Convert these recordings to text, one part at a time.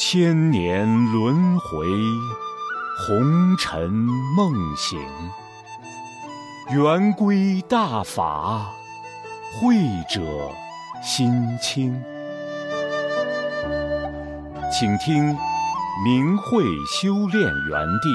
千年轮回，红尘梦醒。圆规大法，慧者心清。请听明慧修炼园地。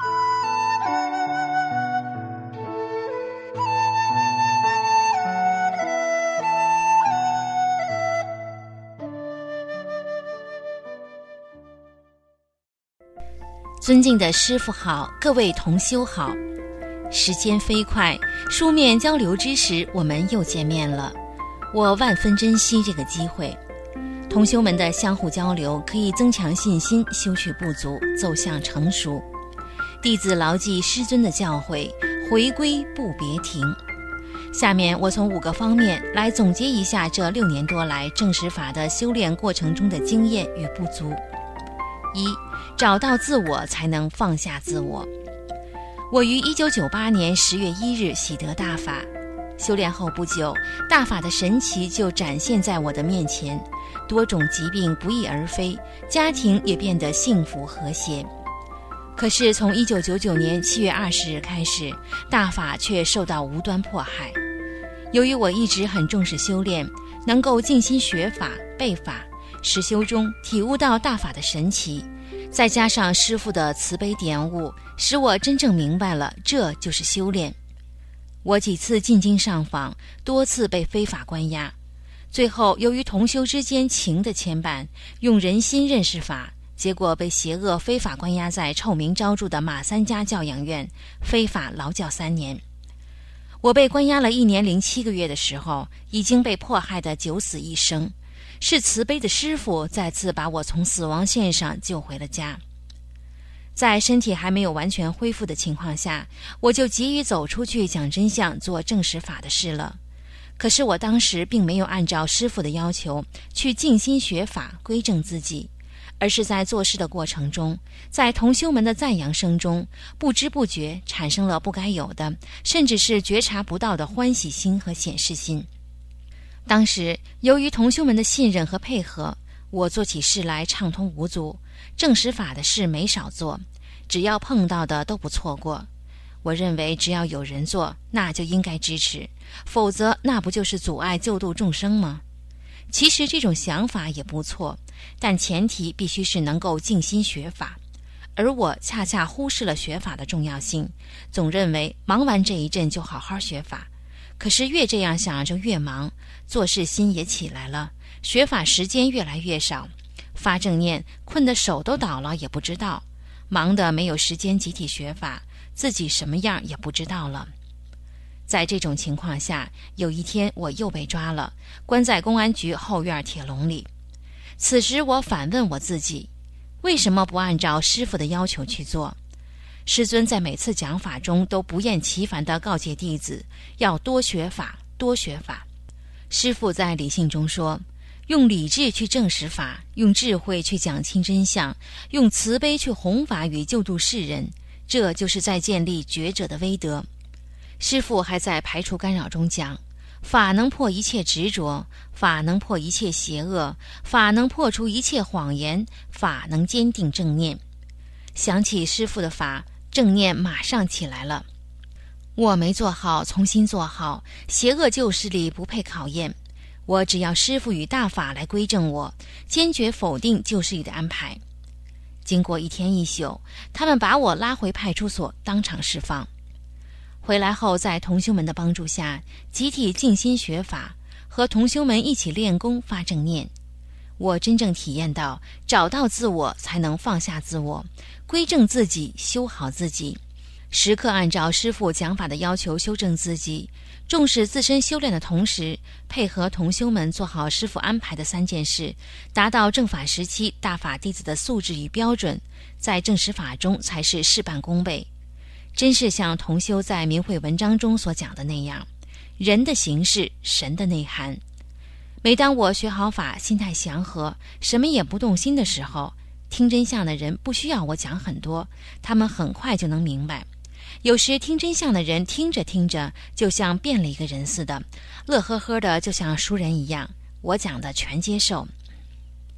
尊敬的师父好，各位同修好。时间飞快，书面交流之时，我们又见面了。我万分珍惜这个机会。同修们的相互交流可以增强信心，修去不足，走向成熟。弟子牢记师尊的教诲，回归不别停。下面我从5个方面来总结一下这6年多来正实法的修炼过程中的经验与不足。1. 找到自我才能放下自我。我于1998年10月1日喜得大法，修炼后不久，大法的神奇就展现在我的面前，多种疾病不翼而飞，家庭也变得幸福和谐。可是从1999年7月20日开始，大法却受到无端迫害。由于我一直很重视修炼，能够静心学法背法，实修中体悟到大法的神奇，再加上师父的慈悲点悟，使我真正明白了这就是修炼。我几次进京上访，多次被非法关押，最后由于同修之间情的牵绊，用人心认识法，结果被邪恶非法关押在臭名昭著的马三家教养院，非法劳教3年。我被关押了1年07个月的时候，已经被迫害得九死一生，是慈悲的师父再次把我从死亡线上救回了家。在身体还没有完全恢复的情况下，我就急于走出去讲真相，做正实法的事了。可是我当时并没有按照师父的要求去静心学法归正自己，而是在做事的过程中，在同修们的赞扬声中，不知不觉产生了不该有的，甚至是觉察不到的欢喜心和显示心。当时由于同修们的信任和配合，我做起事来畅通无阻，正实法的事没少做，只要碰到的都不错过。我认为只要有人做，那就应该支持，否则那不就是阻碍救度众生吗？其实这种想法也不错，但前提必须是能够静心学法，而我恰恰忽视了学法的重要性，总认为忙完这一阵就好好学法。可是越这样想就越忙，做事心也起来了，学法时间越来越少，发正念困得手都倒了也不知道，忙得没有时间集体学法，自己什么样也不知道了。在这种情况下，有一天我又被抓了，关在公安局后院铁笼里。此时我反问我自己，为什么不按照师父的要求去做？师尊在每次讲法中都不厌其烦地告诫弟子要多学法多学法。师父在理性中说，用理智去证实法，用智慧去讲清真相，用慈悲去弘法与救度世人，这就是在建立觉者的威德。师父还在排除干扰中讲，法能破一切执着，法能破一切邪恶，法能破除一切谎言，法能坚定正念。想起师父的法，正念马上起来了。我没做好，重新做好，邪恶旧势力不配考验，我只要师父与大法来归正我，坚决否定旧势力的安排。经过1天1宿，他们把我拉回派出所，当场释放。回来后，在同修们的帮助下，集体静心学法，和同修们一起练功发正念。我真正体验到，找到自我才能放下自我，归正自己，修好自己，时刻按照师父讲法的要求修正自己，重视自身修炼的同时，配合同修们做好师父安排的3件事，达到正法时期大法弟子的素质与标准，在正实法中才是事半功倍。真是像同修在明慧文章中所讲的那样，人的形式，神的内涵。每当我学好法，心态祥和，什么也不动心的时候，听真相的人不需要我讲很多，他们很快就能明白。有时听真相的人听着听着，就像变了一个人似的，乐呵呵的，就像熟人一样，我讲的全接受。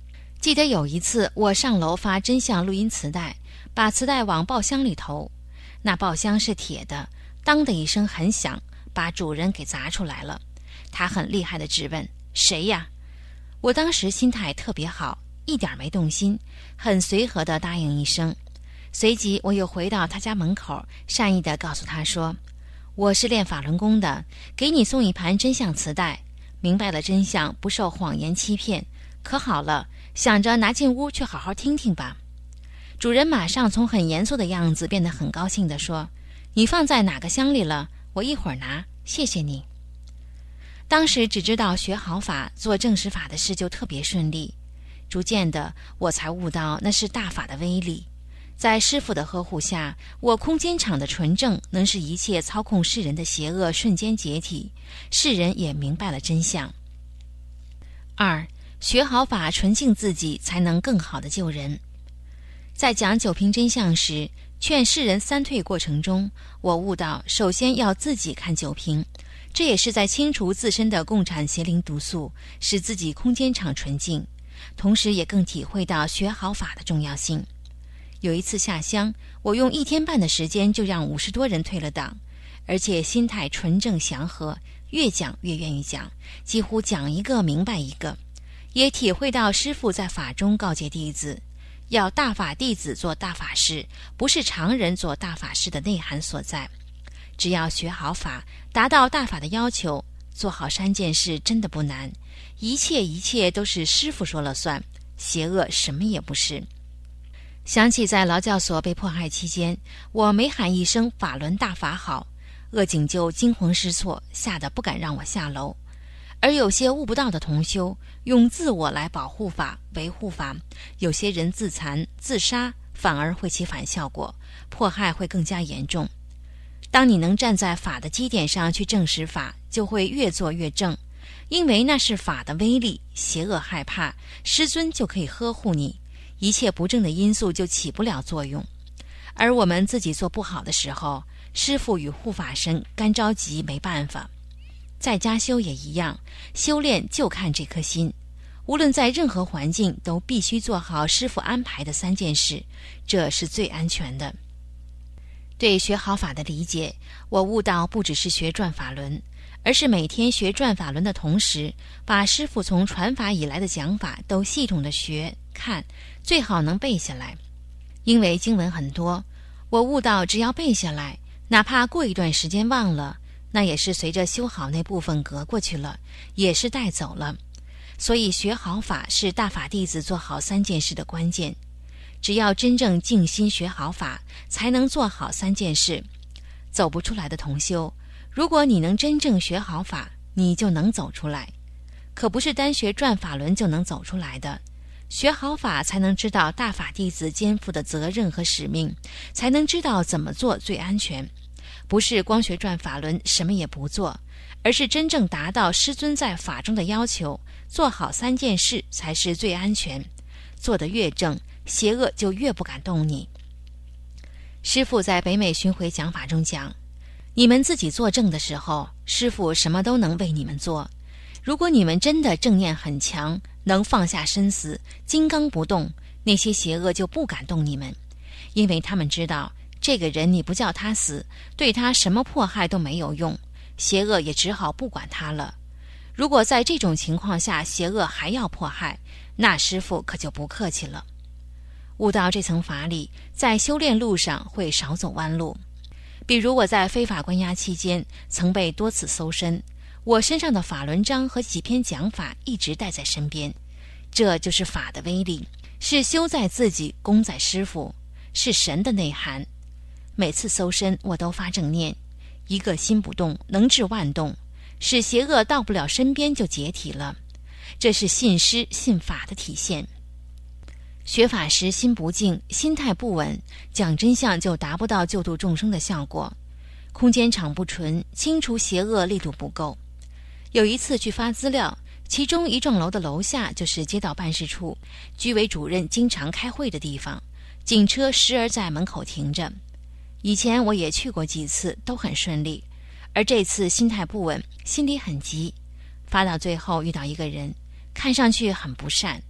记得有一次我上楼发真相录音磁带，把磁带往报箱里投，那报箱是铁的，当的一声很响，把主人给砸出来了。他很厉害地质问：谁呀？我当时心态特别好，一点没动心，很随和地答应一声。随即我又回到他家门口，善意地告诉他说：我是练法轮功的，给你送一盘真相磁带，明白了真相，不受谎言欺骗，可好了，想着拿进屋去好好听听吧。主人马上从很严肃的样子变得很高兴地说：你放在哪个箱里了？我一会儿拿，谢谢你。当时只知道学好法，做正实法的事就特别顺利。逐渐的，我才悟到那是大法的威力。在师父的呵护下，我空间场的纯正能使一切操控世人的邪恶瞬间解体，世人也明白了真相。2. 学好法，纯净自己，才能更好的救人。在讲九瓶真相时，劝世人三退过程中，我悟到首先要自己看九瓶，这也是在清除自身的共产邪灵毒素，使自己空间场纯净，同时也更体会到学好法的重要性。有一次下乡，我用1天半的时间就让50多人退了档，而且心态纯正祥和，越讲越愿意讲，几乎讲一个明白一个，也体会到师父在法中告诫弟子，要大法弟子做大法师，不是常人做大法师的内涵所在。只要学好法，达到大法的要求，做好3件事真的不难，一切都是师父说了算，邪恶什么也不是。想起在劳教所被迫害期间，我每喊一声法轮大法好，恶警就惊慌失措，吓得不敢让我下楼。而有些悟不到的同修，用自我来保护法、维护法，有些人自残、自杀，反而会起反效果，迫害会更加严重。当你能站在法的基点上去证实法，就会越做越正，因为那是法的威力，邪恶害怕，师尊就可以呵护你，一切不正的因素就起不了作用。而我们自己做不好的时候，师父与护法神干着急没办法。在家修也一样，修炼就看这颗心，无论在任何环境都必须做好师父安排的3件事，这是最安全的。对学好法的理解，我悟到不只是学转法轮，而是每天学转法轮的同时，把师父从传法以来的讲法都系统的学看，最好能背下来。因为经文很多，我悟到只要背下来，哪怕过一段时间忘了，那也是随着修好那部分隔过去了，也是带走了。所以学好法是大法弟子做好3件事的关键。只要真正静心学好法，才能做好3件事。走不出来的同修，如果你能真正学好法，你就能走出来。可不是单学转法轮就能走出来的，学好法才能知道大法弟子肩负的责任和使命，才能知道怎么做最安全。不是光学转法轮什么也不做，而是真正达到师尊在法中的要求，做好3件事才是最安全。做得越正，邪恶就越不敢动你。师父在北美巡回讲法中讲，你们自己做正的时候，师父什么都能为你们做。如果你们真的正念很强，能放下身死，金刚不动，那些邪恶就不敢动你们，因为他们知道这个人你不叫他死，对他什么迫害都没有用，邪恶也只好不管他了。如果在这种情况下邪恶还要迫害，那师父可就不客气了。悟到这层法理，在修炼路上会少走弯路。比如我在非法关押期间，曾被多次搜身，我身上的法轮章和几篇讲法一直带在身边。这就是法的威力，是修在自己，功在师父，是神的内涵。每次搜身我都发正念，一个心不动能治万动，使邪恶到不了身边就解体了。这是信师信法的体现。学法时心不静，心态不稳，讲真相就达不到救度众生的效果。空间场不纯，清除邪恶力度不够。有一次去发资料，其中一幢楼的楼下就是街道办事处，居委主任经常开会的地方，警车时而在门口停着。以前我也去过几次，都很顺利，而这次心态不稳，心里很急。发到最后遇到一个人，看上去很不善，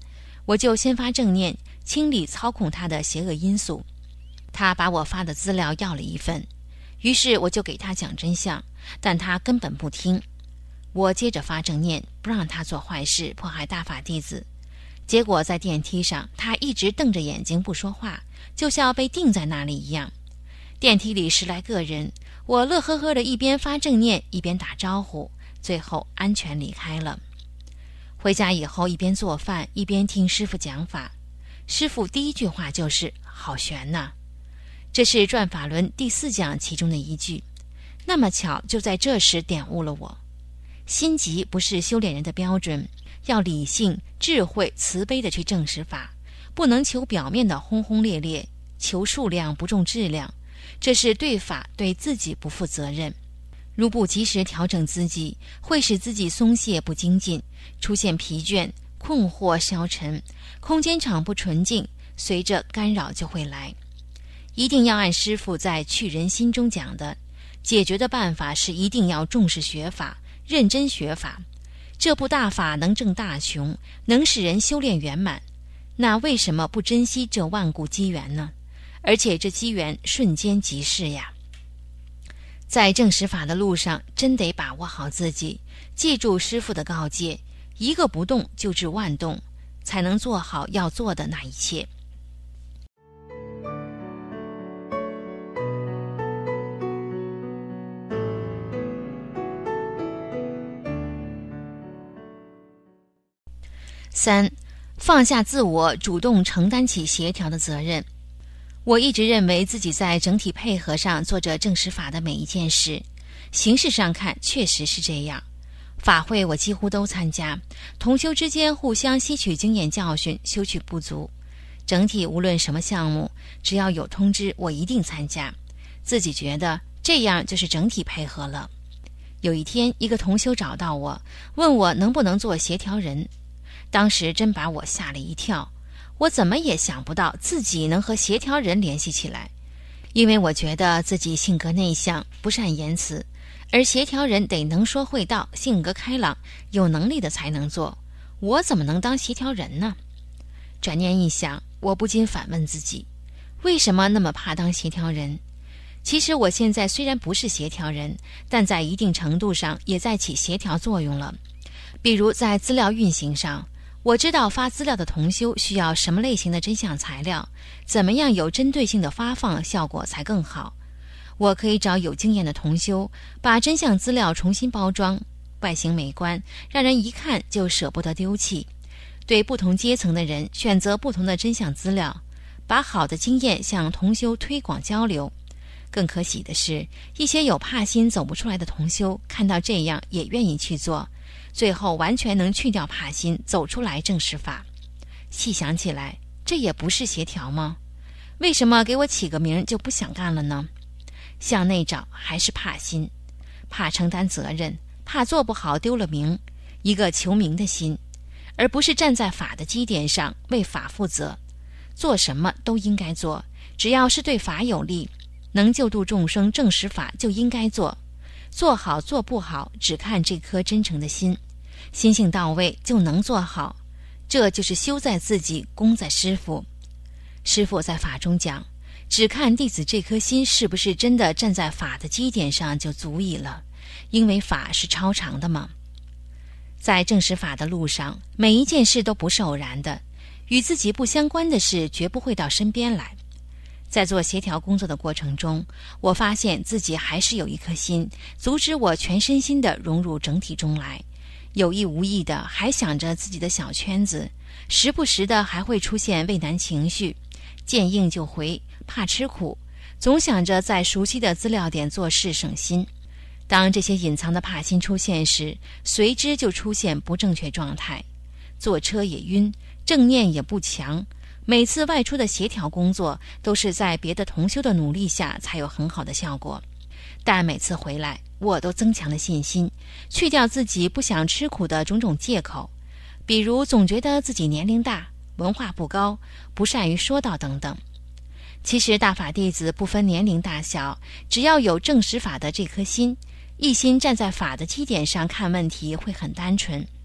我就先发正念，清理操控他的邪恶因素。他把我发的资料要了一份，于是我就给他讲真相，但他根本不听。我接着发正念，不让他做坏事，迫害大法弟子。结果在电梯上，他一直瞪着眼睛不说话，就像被定在那里一样。电梯里10来个人，我乐呵呵的一边发正念一边打招呼，最后安全离开了。回家以后一边做饭一边听师父讲法，师父第一句话就是好悬呐，这是转法轮第4讲其中的一句。那么巧就在这时点悟了我，心急不是修炼人的标准，要理性智慧慈悲的去证实法，不能求表面的轰轰烈烈，求数量不重质量，这是对法对自己不负责任。如不及时调整自己，会使自己松懈不精进，出现疲倦、困惑、消沉，空间场不纯净，随着干扰就会来。一定要按师父在去人心中讲的，解决的办法是一定要重视学法，认真学法。这部大法能证大雄，能使人修炼圆满，那为什么不珍惜这万古机缘呢？而且这机缘瞬间即逝呀！在证实法的路上，真得把握好自己，记住师父的告诫，一个不动就治万动，才能做好要做的那一切。3. 放下自我，主动承担起协调的责任。我一直认为自己在整体配合上做着证实法的每一件事，形式上看确实是这样。法会我几乎都参加，同修之间互相吸取经验教训，修取不足。整体无论什么项目，只要有通知我一定参加，自己觉得这样就是整体配合了。有一天一个同修找到我，问我能不能做协调人，当时真把我吓了一跳，我怎么也想不到自己能和协调人联系起来，因为我觉得自己性格内向，不善言辞，而协调人得能说会道，性格开朗，有能力的才能做，我怎么能当协调人呢？转念一想，我不禁反问自己，为什么那么怕当协调人？其实我现在虽然不是协调人，但在一定程度上也在起协调作用了。比如在资料运行上，我知道发资料的同修需要什么类型的真相材料，怎么样有针对性的发放效果才更好。我可以找有经验的同修，把真相资料重新包装，外形美观，让人一看就舍不得丢弃。对不同阶层的人选择不同的真相资料，把好的经验向同修推广交流。更可喜的是，一些有怕心走不出来的同修看到这样也愿意去做，最后完全能去掉怕心，走出来证实法。细想起来，这也不是协调吗？为什么给我起个名就不想干了呢？向内找还是怕心，怕承担责任，怕做不好丢了名，一个求名的心，而不是站在法的基点上为法负责。做什么都应该做，只要是对法有利，能救度众生证实法就应该做，做好做不好只看这颗真诚的心，心性到位就能做好，这就是修在自己，功在师父。师父在法中讲，只看弟子这颗心是不是真的站在法的基点上就足矣了，因为法是超常的嘛。在证实法的路上，每一件事都不是偶然的，与自己不相关的事绝不会到身边来。在做协调工作的过程中，我发现自己还是有一颗心，阻止我全身心地融入整体中来，有意无意的还想着自己的小圈子，时不时的还会出现畏难情绪，见应就回，怕吃苦，总想着在熟悉的资料点做事省心。当这些隐藏的怕心出现时，随之就出现不正确状态，坐车也晕，正念也不强。每次外出的协调工作都是在别的同修的努力下才有很好的效果，但每次回来我都增强了信心，去掉自己不想吃苦的种种借口，比如总觉得自己年龄大，文化不高，不善于说道等等。其实大法弟子不分年龄大小，只要有证实法的这颗心，一心站在法的基点上看问题会很单纯。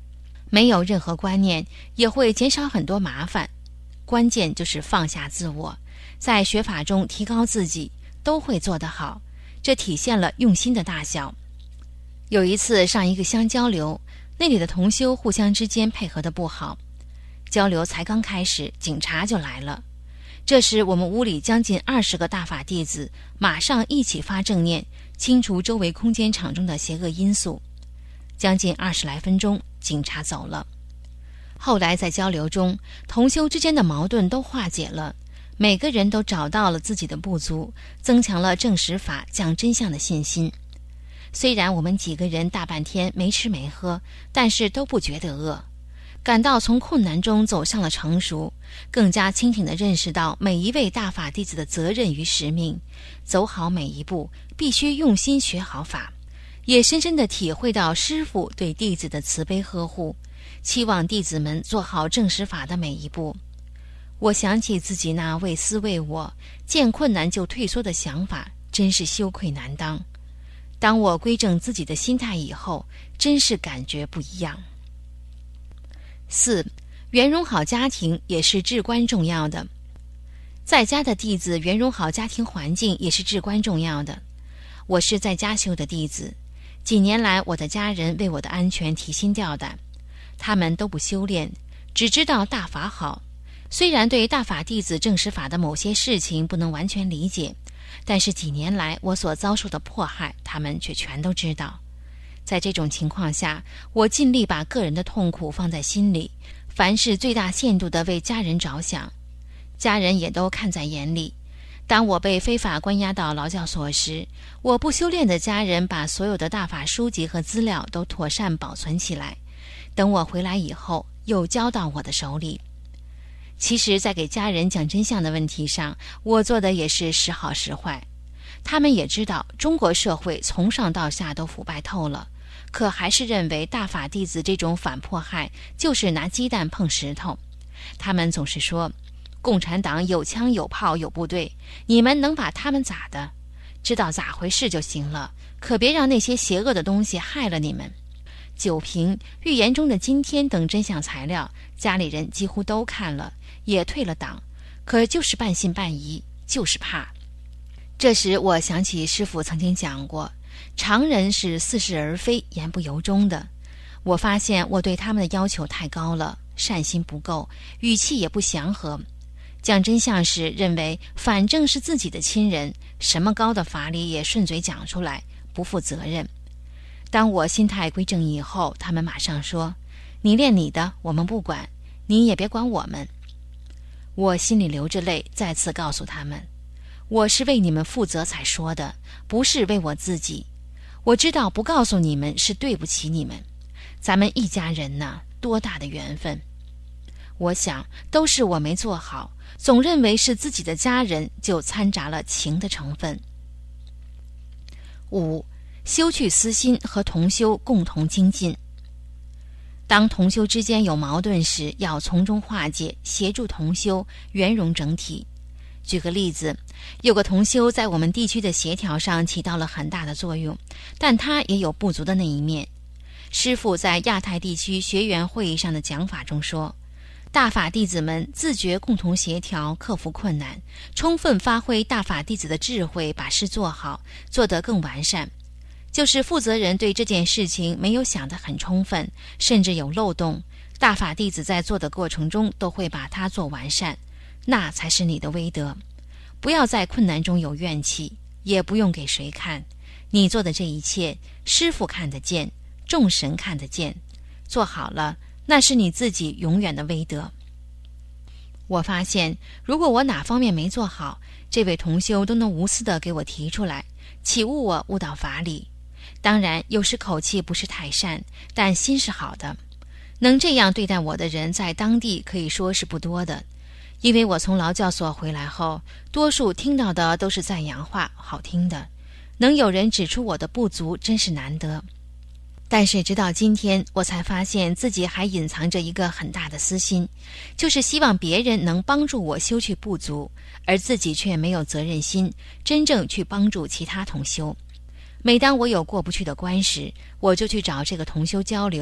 没有任何观念，也会减少很多麻烦。关键就是放下自我，在学法中提高自己，都会做得好。这体现了用心的大小。有一次上一个乡交流，那里的同修互相之间配合得不好，交流才刚开始，警察就来了。这时我们屋里将近20个大法弟子马上一起发正念，清除周围空间场中的邪恶因素。将近20来分钟，警察走了。后来在交流中，同修之间的矛盾都化解了，每个人都找到了自己的不足，增强了证实法讲真相的信心。虽然我们几个人大半天没吃没喝，但是都不觉得饿，感到从困难中走向了成熟，更加清醒地认识到每一位大法弟子的责任与使命，走好每一步必须用心学好法，也深深地体会到师父对弟子的慈悲呵护，期望弟子们做好证实法的每一步。我想起自己那为私为我，见困难就退缩的想法，真是羞愧难当。当我归正自己的心态以后，真是感觉不一样。4. 圆融好家庭也是至关重要的。在家的弟子圆融好家庭环境也是至关重要的。我是在家修的弟子，几年来我的家人为我的安全提心吊胆，他们都不修炼，只知道大法好。虽然对大法弟子证实法的某些事情不能完全理解，但是几年来我所遭受的迫害，他们却全都知道。在这种情况下，我尽力把个人的痛苦放在心里，凡事最大限度地为家人着想，家人也都看在眼里。当我被非法关押到劳教所时，我不修炼的家人把所有的大法书籍和资料都妥善保存起来，等我回来以后又交到我的手里。其实在给家人讲真相的问题上，我做的也是时好时坏。他们也知道中国社会从上到下都腐败透了，可还是认为大法弟子这种反迫害就是拿鸡蛋碰石头。他们总是说，共产党有枪有炮有部队，你们能把他们咋的？知道咋回事就行了，可别让那些邪恶的东西害了你们。酒瓶、预言中的今天等真相材料，家里人几乎都看了，也退了党，可就是半信半疑，就是怕。这时我想起师父曾经讲过，常人是似是而非，言不由衷的。我发现我对他们的要求太高了，善心不够，语气也不祥和。讲真相时认为反正是自己的亲人，什么高的法理也顺嘴讲出来，不负责任。当我心态归正以后，他们马上说，你练你的，我们不管，你也别管我们。我心里流着泪，再次告诉他们，我是为你们负责才说的，不是为我自己。我知道不告诉你们是对不起你们，咱们一家人呢，多大的缘分。我想都是我没做好，总认为是自己的家人，就掺杂了情的成分。5. 修去私心，和同修共同精进。当同修之间有矛盾时，要从中化解，协助同修圆融整体。举个例子，有个同修在我们地区的协调上起到了很大的作用，但他也有不足的那一面。师父在亚太地区学员会议上的讲法中说，大法弟子们自觉共同协调，克服困难，充分发挥大法弟子的智慧，把事做好，做得更完善。就是负责人对这件事情没有想得很充分，甚至有漏洞，大法弟子在做的过程中都会把它做完善，那才是你的威德。不要在困难中有怨气，也不用给谁看，你做的这一切，师父看得见，众神看得见，做好了，那是你自己永远的威德。我发现，如果我哪方面没做好，这位同修都能无私地给我提出来，启悟我悟到法理。当然有时口气不是太善，但心是好的。能这样对待我的人在当地可以说是不多的，因为我从劳教所回来后，多数听到的都是赞扬话，好听的，能有人指出我的不足真是难得。但是直到今天，我才发现自己还隐藏着一个很大的私心，就是希望别人能帮助我修去不足，而自己却没有责任心，真正去帮助其他同修。每当我有过不去的关时，我就去找这个同修交流，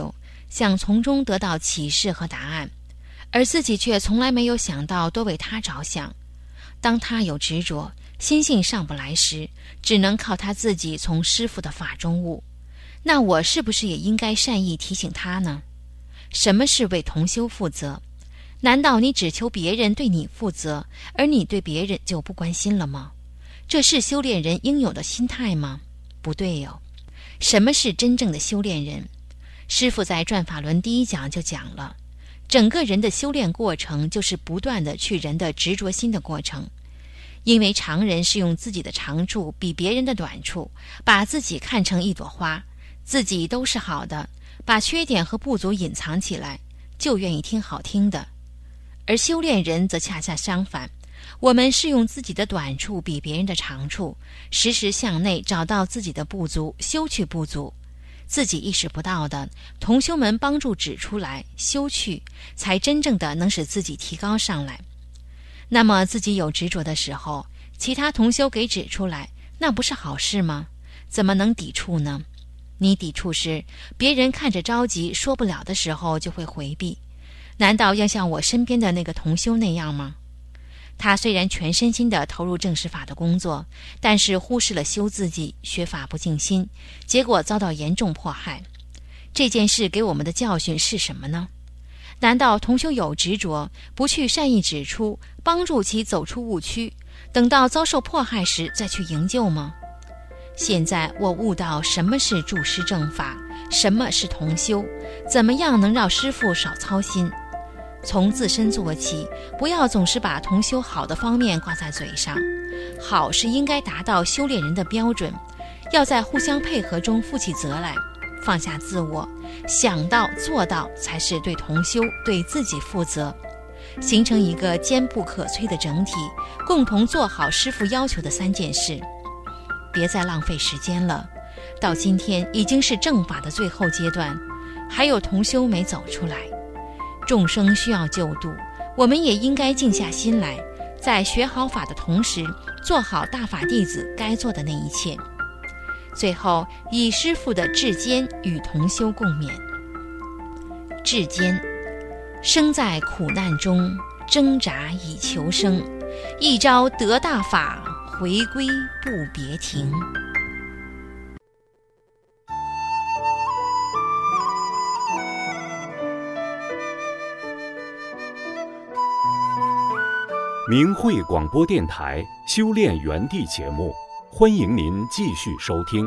想从中得到启示和答案，而自己却从来没有想到多为他着想。当他有执着，心性上不来时，只能靠他自己从师父的法中悟。那我是不是也应该善意提醒他呢？什么是为同修负责？难道你只求别人对你负责，而你对别人就不关心了吗？这是修炼人应有的心态吗？不对哟。什么是真正的修炼人？师父在转法轮第1讲就讲了，整个人的修炼过程就是不断的去人的执着心的过程。因为常人是用自己的长处比别人的短处，把自己看成一朵花，自己都是好的，把缺点和不足隐藏起来，就愿意听好听的。而修炼人则恰恰相反，我们是用自己的短处比别人的长处，时时向内找到自己的不足，修去不足。自己意识不到的，同修们帮助指出来，修去，才真正的能使自己提高上来。那么自己有执着的时候，其他同修给指出来，那不是好事吗？怎么能抵触呢？你抵触时，别人看着着急说不了的时候就会回避。难道要像我身边的那个同修那样吗？他虽然全身心地投入正实法的工作，但是忽视了修自己，学法不静心，结果遭到严重迫害。这件事给我们的教训是什么呢？难道同修有执着，不去善意指出，帮助其走出误区，等到遭受迫害时再去营救吗？现在我悟到什么是助师正法，什么是同修，怎么样能让师父少操心。从自身做起，不要总是把同修好的方面挂在嘴上。好是应该达到修炼人的标准，要在互相配合中负起责来，放下自我，想到做到才是对同修对自己负责，形成一个坚不可摧的整体，共同做好师父要求的3件事。别再浪费时间了，到今天已经是正法的最后阶段，还有同修没走出来。众生需要救度，我们也应该静下心来，在学好法的同时，做好大法弟子该做的那一切。最后以师父的至坚与同修共勉。至坚，生在苦难中，挣扎以求生，一朝得大法，回归不别停。 明慧广播电台修炼园地节目，欢迎您继续收听。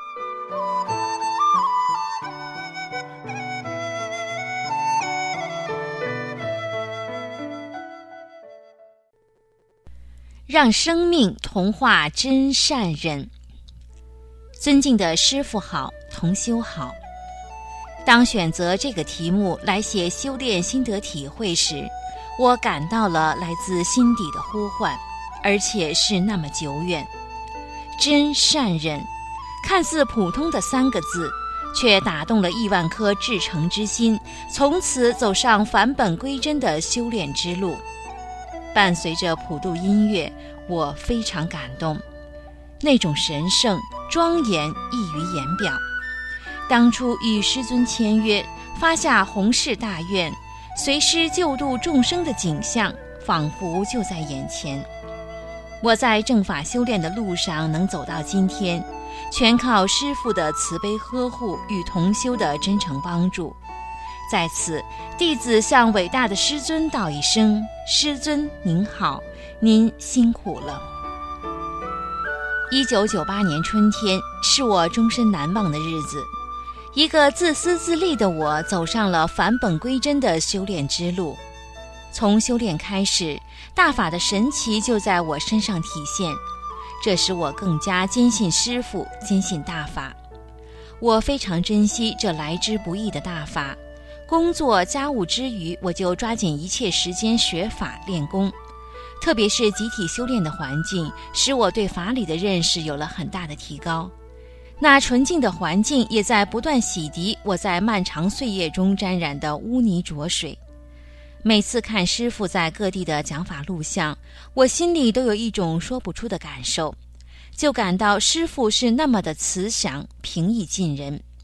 让生命同化真善忍。尊敬的师父好，同修好。当选择这个题目来写修炼心得体会时，我感到了来自心底的呼唤，而且是那么久远。真善忍，看似普通的3个字，却打动了亿万颗至诚之心，从此走上返本归真的修炼之路。伴随着普渡音乐，我非常感动，那种神圣庄严溢于言表。当初与师尊签约，发下弘誓大愿，随师救度众生的景象仿佛就在眼前。我在正法修炼的路上能走到今天，全靠师父的慈悲呵护与同修的真诚帮助。在此，弟子向伟大的师尊道一声：师尊您好，您辛苦了。1998年春天是我终身难忘的日子，一个自私自利的我走上了返本归真的修炼之路。从修炼开始，大法的神奇就在我身上体现，这使我更加坚信师父，坚信大法。我非常珍惜这来之不易的大法，工作家务之余，我就抓紧一切时间学法练功。特别是集体修炼的环境，使我对法理的认识有了很大的提高。那纯净的环境也在不断洗涤我在漫长岁月中沾染的污泥浊水。每次看师父在各地的讲法录像，我心里都有一种说不出的感受，就感到师父是那么的慈祥平易近人。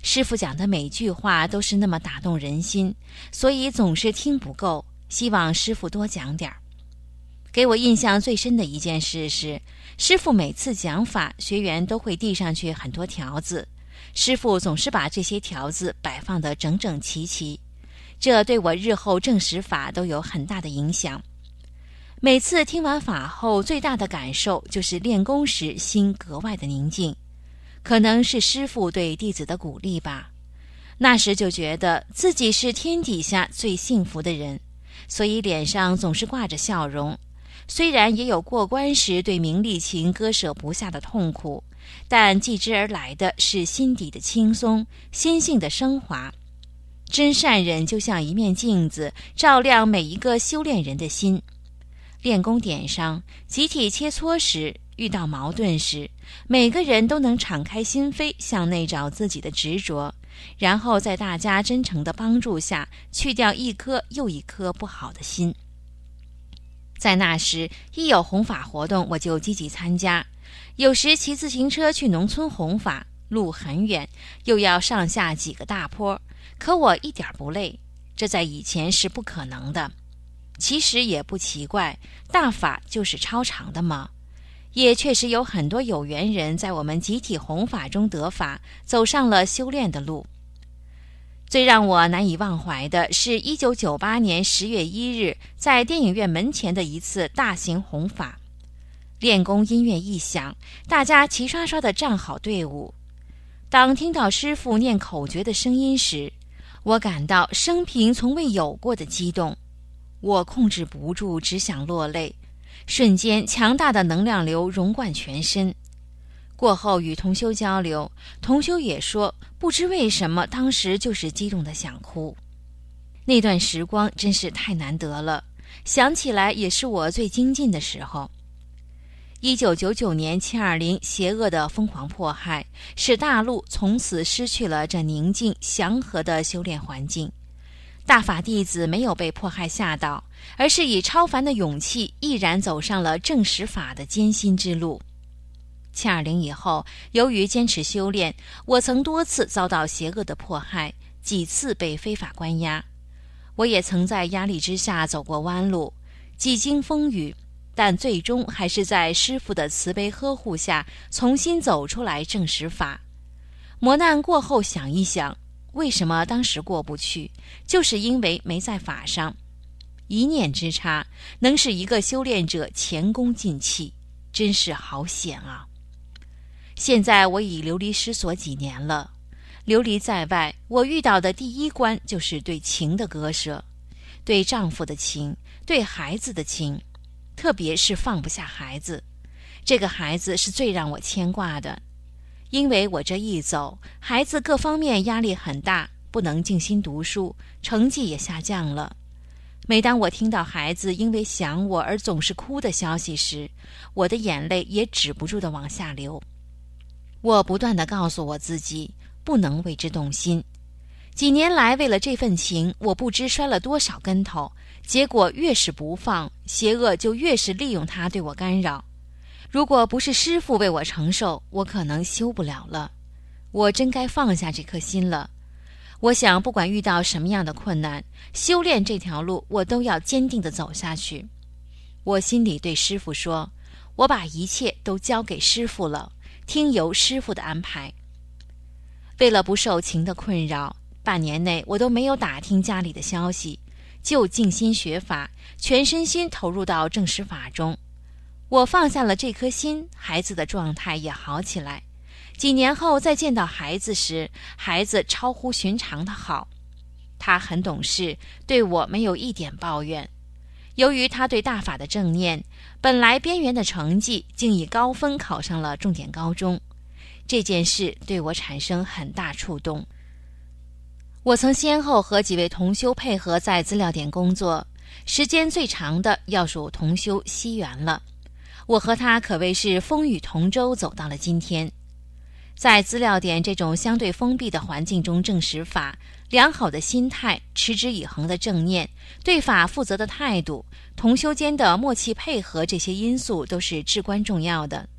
师父讲的每句话都是那么打动人心，所以总是听不够，希望师父多讲点儿。给我印象最深的一件事是，师父每次讲法，学员都会递上去很多条子，师父总是把这些条子摆放得整整齐齐，这对我日后证实法都有很大的影响。每次听完法后，最大的感受就是练功时心格外的宁静，可能是师父对弟子的鼓励吧。那时就觉得自己是天底下最幸福的人，所以脸上总是挂着笑容。虽然也有过关时对名利情割舍不下的痛苦，但继之而来的是心底的轻松，心性的升华。真善忍就像一面镜子，照亮每一个修炼人的心。练功点上，集体切磋时，遇到矛盾时，每个人都能敞开心扉，向内找自己的执着，然后在大家真诚的帮助下，去掉一颗又一颗不好的心。在那时，一有弘法活动，我就积极参加。有时骑自行车去农村弘法，路很远，又要上下几个大坡，可我一点不累，这在以前是不可能的。其实也不奇怪，大法就是超常的嘛。也确实有很多有缘人在我们集体弘法中得法，走上了修炼的路。最让我难以忘怀的是1998年10月1日在电影院门前的一次大型弘法。练功音乐一响，大家齐刷刷地站好队伍。当听到师父念口诀的声音时，我感到生平从未有过的激动。我控制不住，只想落泪。瞬间，强大的能量流融贯全身。过后与同修交流，同修也说，不知为什么当时就是激动的想哭。那段时光真是太难得了，想起来也是我最精进的时候。1999年720邪恶的疯狂迫害，使大陆从此失去了这宁静祥和的修炼环境。大法弟子没有被迫害吓倒，而是以超凡的勇气毅然走上了证实法的艰辛之路。720以后，由于坚持修炼，我曾多次遭到邪恶的迫害，几次被非法关押。我也曾在压力之下走过弯路，几经风雨，但最终还是在师父的慈悲呵护下重新走出来证实法。磨难过后想一想，为什么当时过不去，就是因为没在法上。一念之差，能使一个修炼者前功尽弃，真是好险啊！现在我已流离失所几年了，流离在外，我遇到的第一关就是对情的割舍，对丈夫的情，对孩子的情，特别是放不下孩子。这个孩子是最让我牵挂的，因为我这一走，孩子各方面压力很大，不能静心读书，成绩也下降了。每当我听到孩子因为想我而总是哭的消息时，我的眼泪也止不住地往下流。我不断地告诉我自己，不能为之动心。几年来，为了这份情，我不知摔了多少跟头，结果越是不放，邪恶就越是利用它对我干扰。如果不是师父为我承受，我可能修不了了。我真该放下这颗心了。我想，不管遇到什么样的困难，修炼这条路我都要坚定地走下去。我心里对师父说，我把一切都交给师父了，听由师父的安排。为了不受情的困扰，半年内我都没有打听家里的消息，就静心学法，全身心投入到证实法中。我放下了这颗心，孩子的状态也好起来。几年后再见到孩子时，孩子超乎寻常的好。他很懂事，对我没有一点抱怨。由于他对大法的正念，本来边缘的成绩竟以高分考上了重点高中。这件事对我产生很大触动。我曾先后和几位同修配合在资料点工作，时间最长的要数同修西元了。我和他可谓是风雨同舟，走到了今天。在资料点这种相对封闭的环境中证实法，良好的心态，持之以恒的正念，对法负责的态度，同修间的默契配合，这些因素都是至关重要的。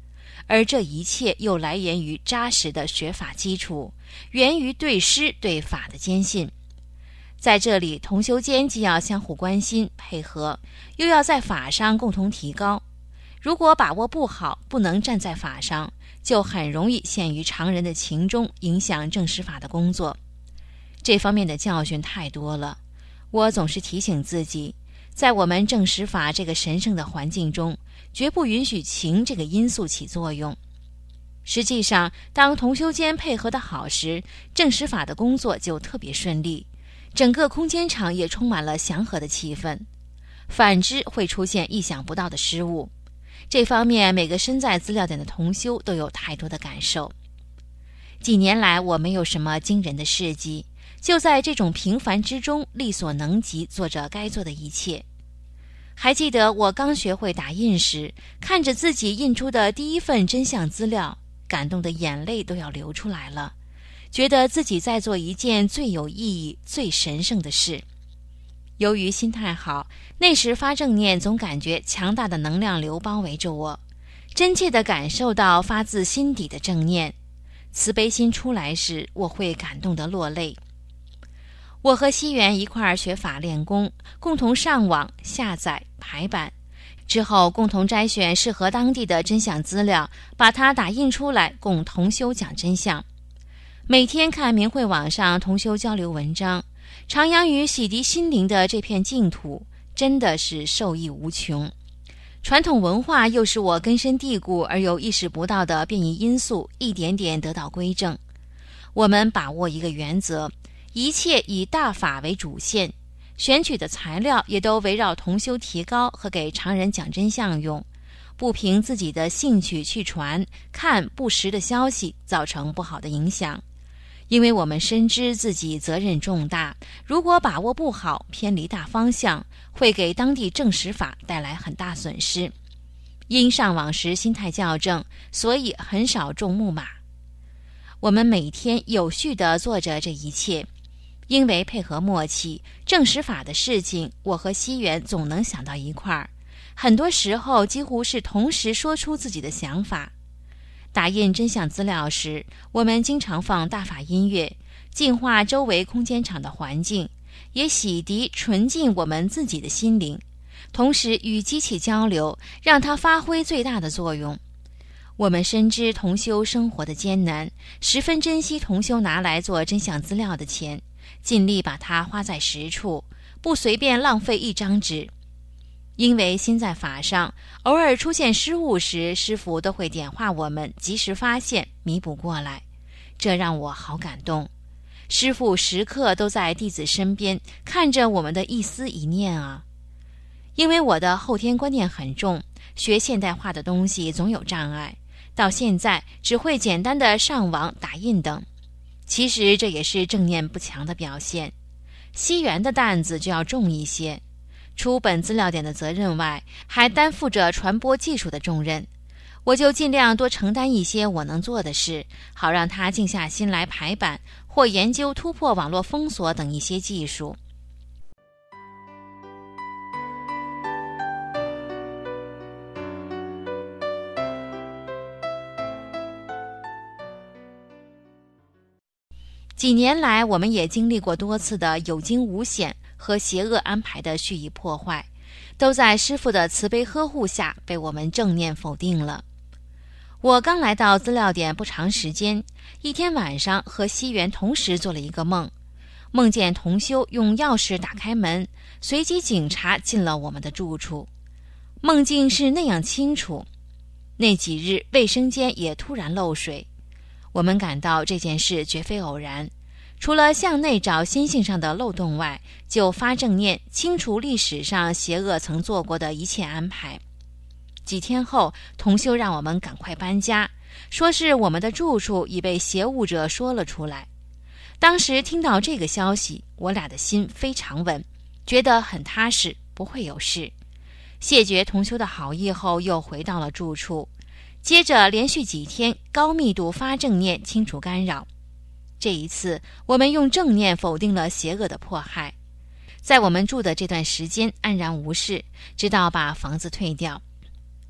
而这一切又来源于扎实的学法基础，源于对师对法的坚信。在这里，同修间既要相互关心配合，又要在法上共同提高。如果把握不好，不能站在法上，就很容易陷于常人的情中，影响正师法的工作。这方面的教训太多了，我总是提醒自己，在我们正师法这个神圣的环境中，绝不允许情这个因素起作用。实际上，当同修间配合得好时，正师法的工作就特别顺利，整个空间场也充满了祥和的气氛。反之，会出现意想不到的失误。这方面，每个身在资料点的同修都有太多的感受。几年来，我没有什么惊人的事迹，就在这种平凡之中，力所能及做着该做的一切。还记得我刚学会打印时，看着自己印出的第一份真相资料，感动的眼泪都要流出来了，觉得自己在做一件最有意义、最神圣的事。由于心态好，那时发正念总感觉强大的能量流包围着我，真切地感受到发自心底的正念。慈悲心出来时，我会感动得落泪。我和西元一块儿学法练功，共同上网下载排版，之后共同摘选适合当地的真相资料，把它打印出来供同修讲真相。每天看明慧网上同修交流文章，徜徉于洗涤心灵的这片净土，真的是受益无穷。传统文化又是我根深蒂固而又意识不到的变异因素，一点点得到规正。我们把握一个原则，一切以大法为主线，选取的材料也都围绕同修提高和给常人讲真相用，不凭自己的兴趣去传看不实的消息，造成不好的影响。因为我们深知自己责任重大，如果把握不好，偏离大方向，会给当地正实法带来很大损失。因上网时心态较正，所以很少中木马。我们每天有序地做着这一切，因为配合默契，正实法的事情，我和西元总能想到一块儿，很多时候几乎是同时说出自己的想法。打印真相资料时，我们经常放大法音乐，净化周围空间场的环境，也洗涤纯净我们自己的心灵，同时与机器交流，让它发挥最大的作用。我们深知同修生活的艰难，十分珍惜同修拿来做真相资料的钱，尽力把它花在实处，不随便浪费一张纸。因为心在法上，偶尔出现失误时，师父都会点化我们，及时发现，弥补过来，这让我好感动。师父时刻都在弟子身边，看着我们的一思一念啊。因为我的后天观念很重，学现代化的东西总有障碍，到现在只会简单的上网打印等。其实这也是正念不强的表现。西元的担子就要重一些，除本资料点的责任外，还担负着传播技术的重任。我就尽量多承担一些我能做的事，好让他静下心来排版或研究突破网络封锁等一些技术。几年来，我们也经历过多次的有惊无险和邪恶安排的蓄意破坏，都在师父的慈悲呵护下被我们正念否定了。我刚来到资料点不长时间，一天晚上和西元同时做了一个梦，梦见同修用钥匙打开门，随即警察进了我们的住处。梦境是那样清楚，那几日卫生间也突然漏水。我们感到这件事绝非偶然，除了向内找心性上的漏洞外，就发正念清除历史上邪恶曾做过的一切安排。几天后，同修让我们赶快搬家，说是我们的住处已被邪物者说了出来。当时听到这个消息，我俩的心非常稳，觉得很踏实，不会有事。谢绝同修的好意后，又回到了住处。接着连续几天高密度发正念清除干扰。这一次我们用正念否定了邪恶的迫害。在我们住的这段时间安然无事，直到把房子退掉。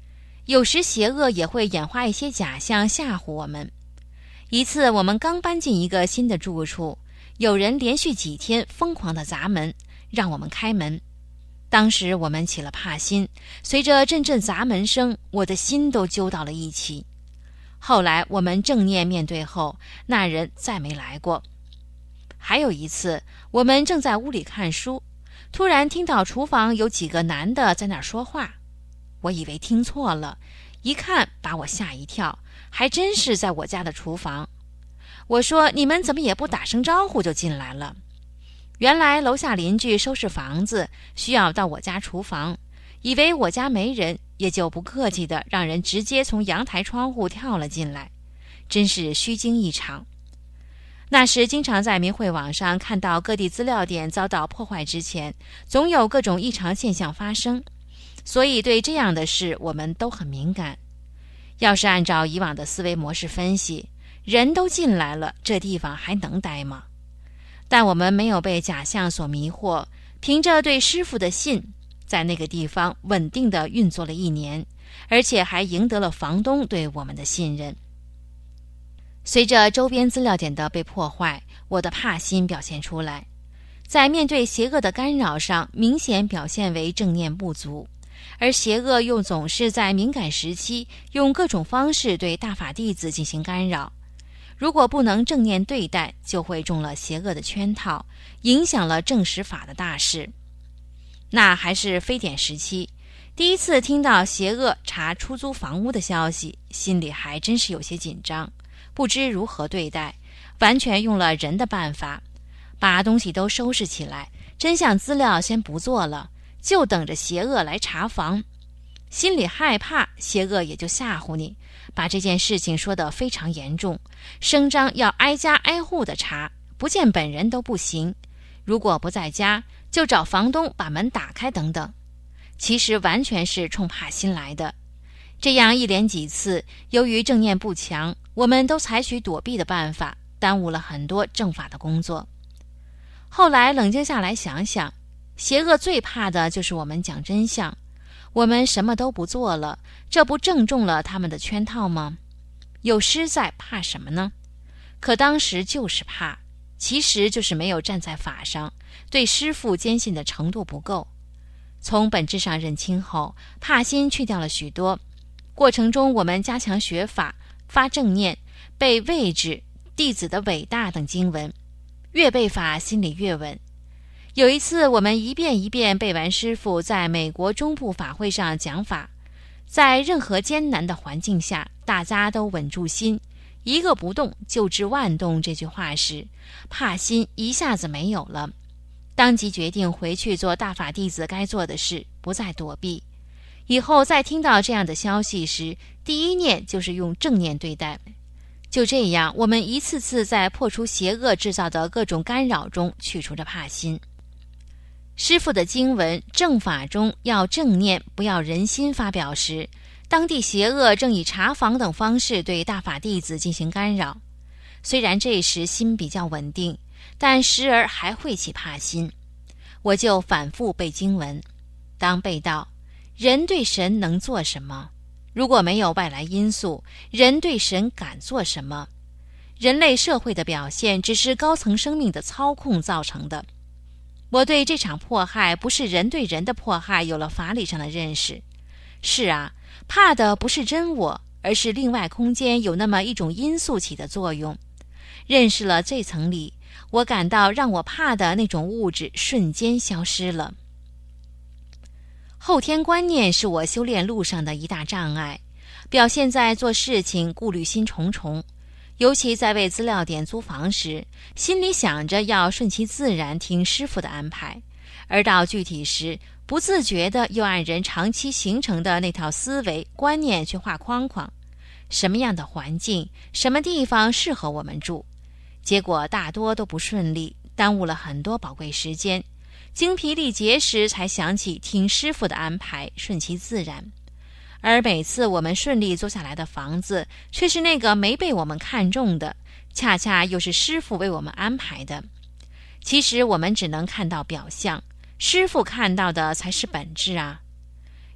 有时邪恶也会演化一些假象吓唬我们。一次我们刚搬进一个新的住处，有人连续几天疯狂地砸门，让我们开门。当时我们起了怕心，随着阵阵砸门声，我的心都揪到了一起。后来我们正念面对后，那人再没来过。还有一次，我们正在屋里看书，突然听到厨房有几个男的在那儿说话，我以为听错了，一看把我吓一跳，还真是在我家的厨房。我说：“你们怎么也不打声招呼就进来了？”原来楼下邻居收拾房子，需要到我家厨房，以为我家没人，也就不客气的让人直接从阳台窗户跳了进来，真是虚惊一场。那时经常在明慧网上看到各地资料点遭到破坏之前，总有各种异常现象发生，所以对这样的事我们都很敏感。要是按照以往的思维模式分析，人都进来了，这地方还能待吗？但我们没有被假象所迷惑，凭着对师父的信，在那个地方稳定地运作了1年，而且还赢得了房东对我们的信任。随着周边资料点的被破坏，我的怕心表现出来，在面对邪恶的干扰上明显表现为正念不足，而邪恶又总是在敏感时期用各种方式对大法弟子进行干扰。如果不能正念对待，就会中了邪恶的圈套，影响了正实法的大事。那还是非典时期，第一次听到邪恶查出租房屋的消息，心里还真是有些紧张，不知如何对待，完全用了人的办法，把东西都收拾起来，真相资料先不做了，就等着邪恶来查房。心里害怕，邪恶也就吓唬你，把这件事情说得非常严重，声张要挨家挨户的查，不见本人都不行，如果不在家，就找房东把门打开等等。其实完全是冲怕心来的。这样一连几次，由于正念不强，我们都采取躲避的办法，耽误了很多正法的工作。后来冷静下来想想，邪恶最怕的就是我们讲真相，我们什么都不做了，这不正中了他们的圈套吗？有师在，怕什么呢？可当时就是怕，其实就是没有站在法上，对师父坚信的程度不够。从本质上认清后，怕心去掉了许多。过程中我们加强学法，发正念，背位置、弟子的伟大等经文，越背法心里越稳。有一次我们一遍一遍背完师父在美国中部法会上讲法，在任何艰难的环境下，大家都稳住心，一个不动就治万动这句话时，怕心一下子没有了，当即决定回去做大法弟子该做的事，不再躲避。以后再听到这样的消息时，第一念就是用正念对待。就这样，我们一次次在破除邪恶制造的各种干扰中去除着怕心。师父的经文正法中要正念，不要人心发表时，当地邪恶正以查房等方式对大法弟子进行干扰。虽然这时心比较稳定，但时而还会起怕心。我就反复背经文，当背到人对神能做什么？如果没有外来因素，人对神敢做什么？人类社会的表现只是高层生命的操控造成的。我对这场迫害不是人对人的迫害有了法理上的认识。是啊，怕的不是真我，而是另外空间有那么一种因素起的作用。认识了这层理，我感到让我怕的那种物质瞬间消失了。后天观念是我修炼路上的一大障碍，表现在做事情顾虑心重重，尤其在为资料点租房时，心里想着要顺其自然听师父的安排，而到具体时，不自觉地又按人长期形成的那套思维观念去画框框，什么样的环境，什么地方适合我们住，结果大多都不顺利，耽误了很多宝贵时间。精疲力竭时才想起听师父的安排，顺其自然。而每次我们顺利租下来的房子，却是那个没被我们看中的，恰恰又是师父为我们安排的。其实我们只能看到表象，师父看到的才是本质啊。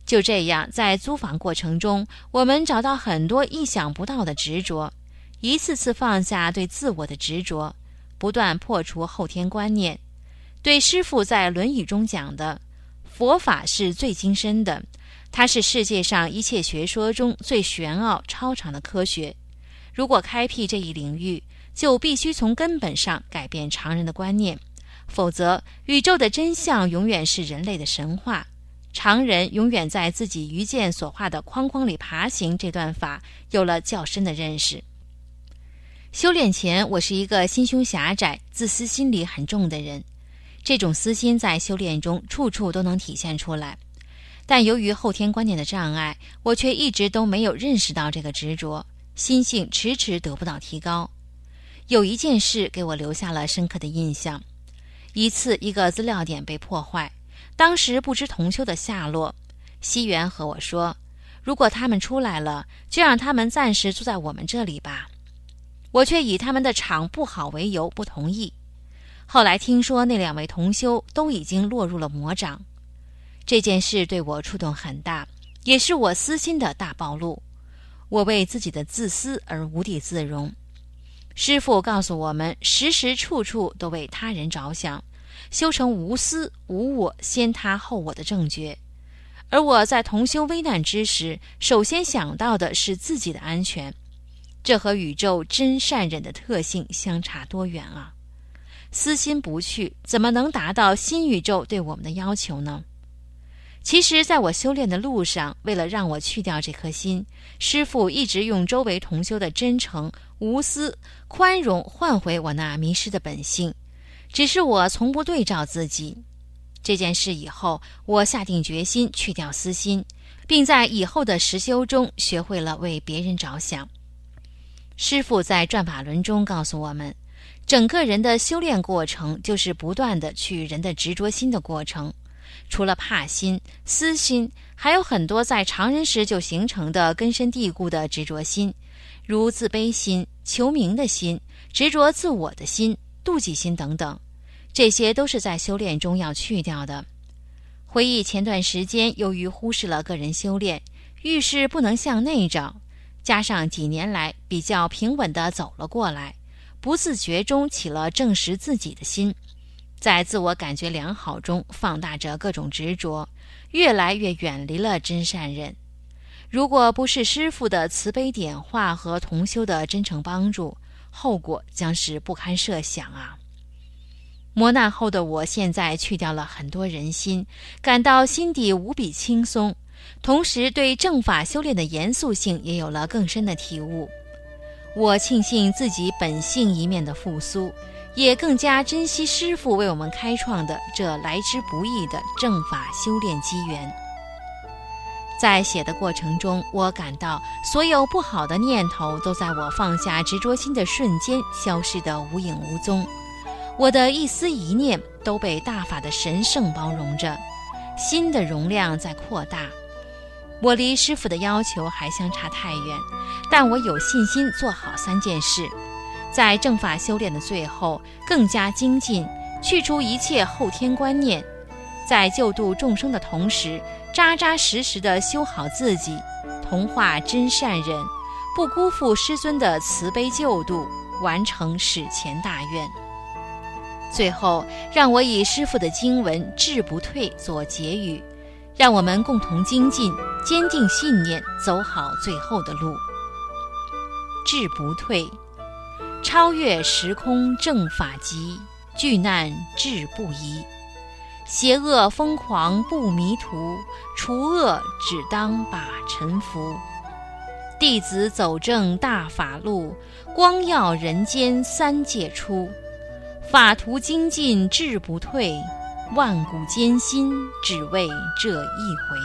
就这样，在租房过程中，我们找到很多意想不到的执着，一次次放下对自我的执着，不断破除后天观念。对师父在《论语》中讲的，佛法是最精深的，它是世界上一切学说中最玄奥超常的科学。如果开辟这一领域，就必须从根本上改变常人的观念，否则宇宙的真相永远是人类的神话，常人永远在自己愚见所画的框框里爬行。这段法有了较深的认识。修炼前，我是一个心胸狭窄、自私心理很重的人，这种私心在修炼中处处都能体现出来。但由于后天观念的障碍，我却一直都没有认识到这个执着，心性迟迟得不到提高。有一件事给我留下了深刻的印象。一次，一个资料点被破坏，当时不知同修的下落。西元和我说，如果他们出来了，就让他们暂时住在我们这里吧。我却以他们的厂不好为由不同意。后来听说那2位同修都已经落入了魔掌。这件事对我触动很大，也是我私心的大暴露。我为自己的自私而无地自容。师父告诉我们，时时处处都为他人着想，修成无私无我、先他后我的正觉。而我在同修危难之时，首先想到的是自己的安全，这和宇宙真善忍的特性相差多远啊！私心不去，怎么能达到新宇宙对我们的要求呢？其实在我修炼的路上，为了让我去掉这颗心，师父一直用周围同修的真诚、无私、宽容换回我那迷失的本性，只是我从不对照自己。这件事以后，我下定决心去掉私心，并在以后的实修中学会了为别人着想。师父在转法轮中告诉我们，整个人的修炼过程就是不断地去人的执着心的过程。除了怕心、私心，还有很多在常人时就形成的根深蒂固的执着心，如自卑心、求名的心、执着自我的心、妒忌心等等，这些都是在修炼中要去掉的。回忆前段时间由于忽视了个人修炼，遇事不能向内找，加上几年来比较平稳地走了过来，不自觉中起了正视自己的心，在自我感觉良好中放大着各种执着，越来越远离了真善忍。如果不是师父的慈悲点化和同修的真诚帮助，后果将是不堪设想啊！磨难后的我现在去掉了很多人心，感到心底无比轻松，同时对正法修炼的严肃性也有了更深的体悟。我庆幸自己本性一面的复苏，也更加珍惜师父为我们开创的这来之不易的正法修炼机缘。在写的过程中，我感到所有不好的念头都在我放下执着心的瞬间消失得无影无踪，我的一丝一念都被大法的神圣包容着，心的容量在扩大。我离师父的要求还相差太远，但我有信心做好3件事，在正法修炼的最后更加精进，去除一切后天观念，在救度众生的同时扎扎实实地修好自己，同化真善忍，不辜负师尊的慈悲救度，完成史前大愿。最后让我以师父的经文志不退做结语，让我们共同精进，坚定信念，走好最后的路。志不退，超越时空正法极，巨难志不移。邪恶疯狂不迷途，除恶只当把尘服。弟子走正大法路，光耀人间3界出。法途精进志不退，万古艰辛只为这一回。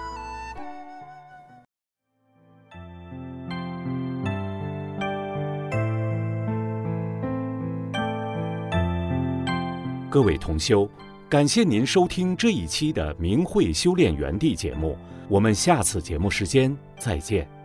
各位同修，感谢您收听这一期的明慧修炼园地节目，我们下次节目时间再见。